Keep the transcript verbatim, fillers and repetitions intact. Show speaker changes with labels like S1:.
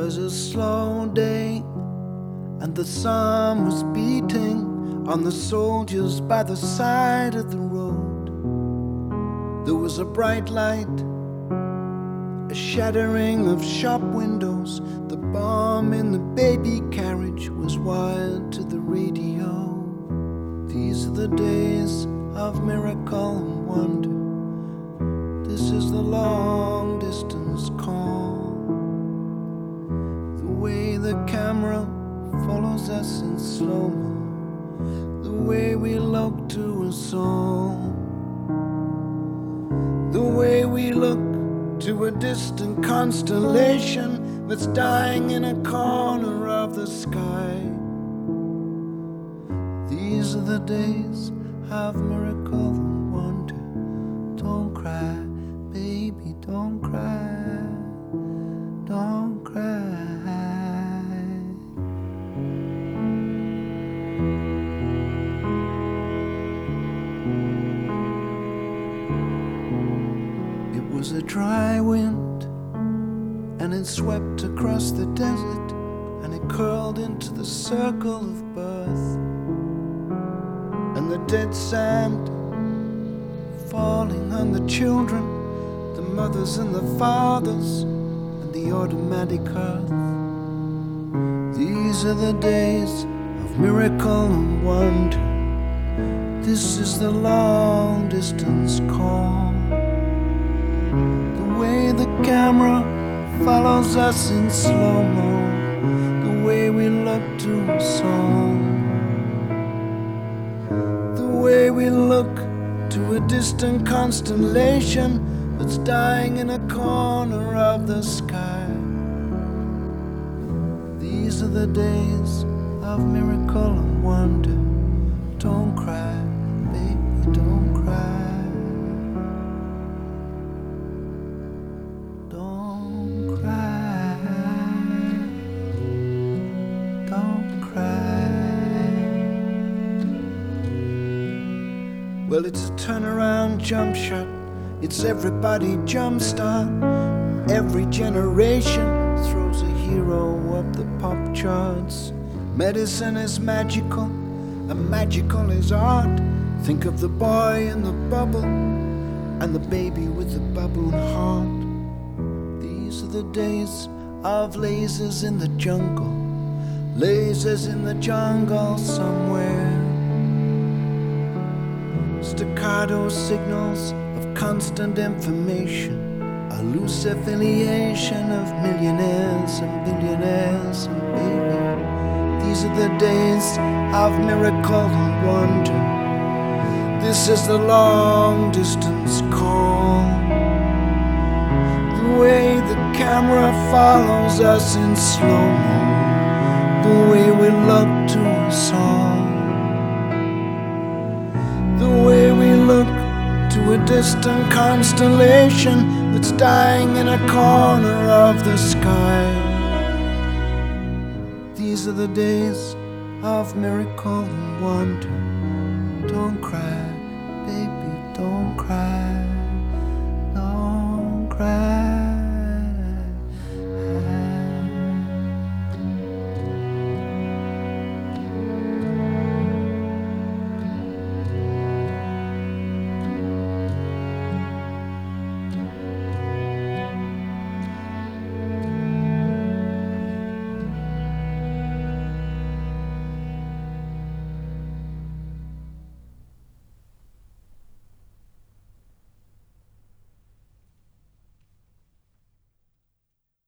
S1: was a slow day, and the sun was beating on the soldiers by the side of the road. There was a bright light, a shattering of shop windows. The bomb in the baby carriage was wired to the radio. These are the days of miracle and wonder. This is the long distance call. The way the camera follows us in slow-mo, the way we look to a song, the way we look to a distant constellation that's dying in a corner of the sky. These are the days of miracle and wonder. Don't cry, baby, don't cry, don't cry. It was a dry wind, and it swept across the desert, and it curled into the circle of birth, and the dead sand falling on the children, the mothers and the fathers, and the automatic earth. These are the days of miracle and wonder. This is the long distance call. The way the camera follows us in slow-mo, the way we look to a song, the way we look to a distant constellation that's dying in a corner of the sky. These are the days of miracle and wonder. Don't cry, baby, don't cry. Don't cry. Don't cry. Well, it's a turnaround jump shot. It's everybody jump start. Every generation throws a hero up the pop charts. Medicine is magical, and magical is art. Think of the boy in the bubble and the baby with the baboon heart. These are the days of lasers in the jungle, lasers in the jungle somewhere. Staccato signals of constant information, a loose affiliation of millionaires and billionaires and baby. These are the days of miracle and wonder. This is the long distance call. The way the camera follows us in slow-mo, the way we look to a song, the way we look to a distant constellation that's dying in a corner of the sky. These are the days of miracle and wonder. Don't cry.